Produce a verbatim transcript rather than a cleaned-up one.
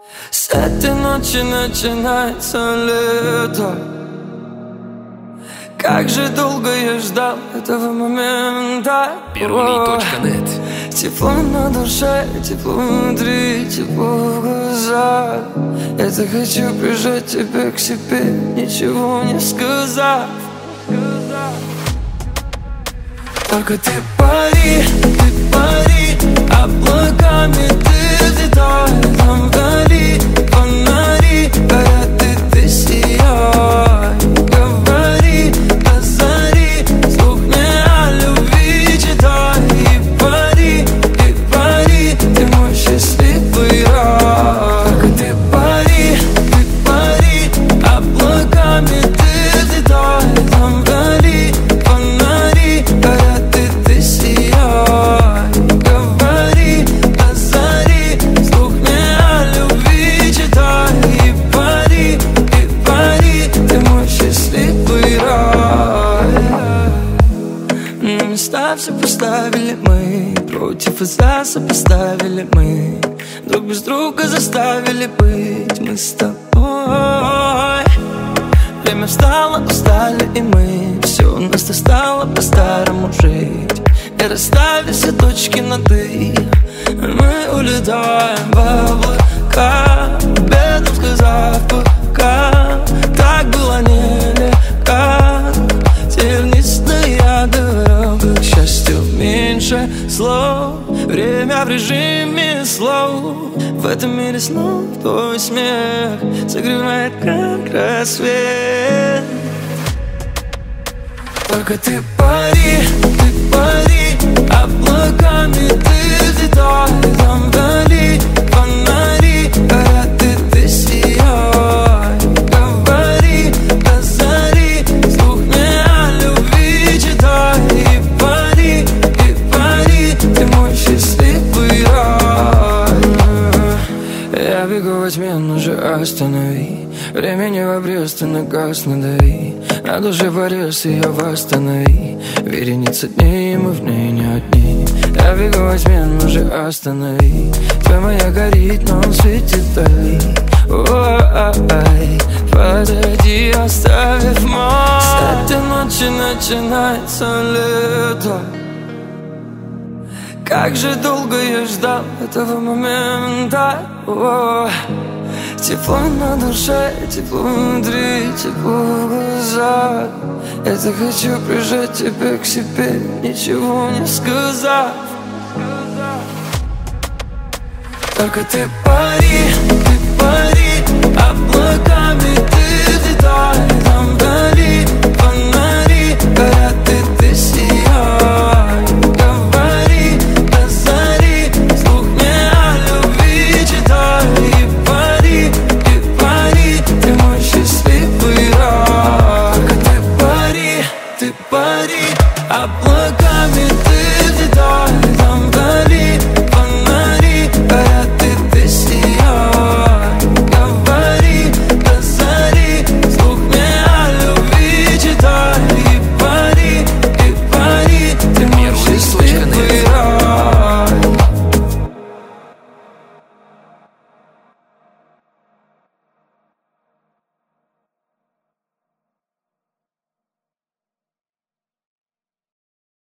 С этой ночи начинается лето. Как же долго я ждал этого момента. Первый точка нет. Тепло на душе, тепло внутри, тепло в глазах. Я так хочу прижать тебя к себе, ничего не сказав. Только ты пари, ты пари, облаками ты взлетай. Там вдали фонари горят, и ты сияй. Говори до зари, вслух мне о любви читай. И пари, и пари, ты мой счастливый рай. Только ты пари, ты пари, облаками ты взлетай. Там вдали фонари горят, и ты сияй. Говори до зари, вслух мне о любви читай. И пари, и пари, ты мой счастливый рай. На места все поставили мы, против и за сопоставили мы, друг без друга заставили быть мы с тобой. Время встало, устали и мы, все у нас стало по-старому жить. И расставили все точки над «и», мы улетаем в облака, бедом сказав пока. Так было нелегко, тернистая я говорю, как счастью меньше слов. Время в режиме слов, в этом мире снов твой смех согревает, как рассвет. Только ты пари, ты пари, облаками ты взлетай. Там вдали фонари горят, и ты сияй. Говори до зари, вслух мне о любви читай. И пари, и пари, ты мой счастливый рай. Я бегу во тьме, но же останови. Времени в обрез, ты на газ надави. На душе порез, ее восстанови. Вереница дней, мы в ней не одни. Я бегу во тьме, но же останови. Твоя моя горит, но он светит вдали. Ой, подойди, оставив мой. С этой ночи начинается лето. Как же долго я ждал этого момента. О, тепло на душе, тепло внутри, тепло в глазах. Я так хочу прижать тебя к себе, ничего не сказав. Только ты пари, ты пари, облаками